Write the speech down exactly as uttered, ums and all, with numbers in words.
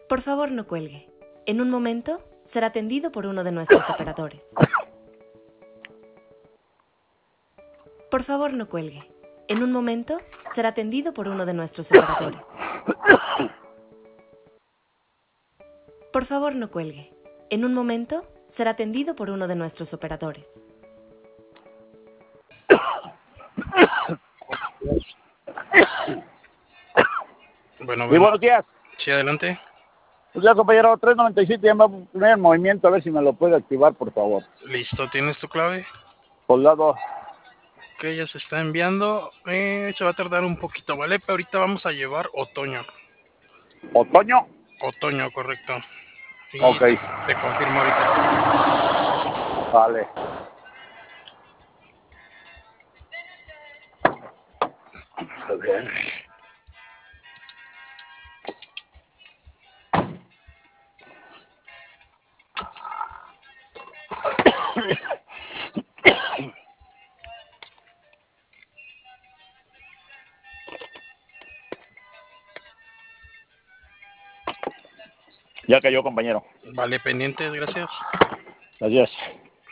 Por favor, no cuelgue. En un momento será atendido por uno de nuestros operadores. Por favor, no cuelgue. En un momento será atendido por uno de nuestros operadores. Por favor, no cuelgue. En un momento será atendido por uno de nuestros operadores. Bueno, Sí, bueno. buenos días. Sí, adelante. Pues ya, compañero, tres noventa y siete ya me va a poner en movimiento, a ver si me lo puede activar, por favor. Listo, ¿tienes tu clave? Soldado. Ok, ya se está enviando. Eh, se va a tardar un poquito, ¿vale? Pero ahorita vamos a llevar otoño. ¿Otoño? Otoño, correcto. Y Ok. te, te confirmo ahorita. Vale. A ver. Ya cayó, compañero. Vale, pendientes, gracias. Gracias.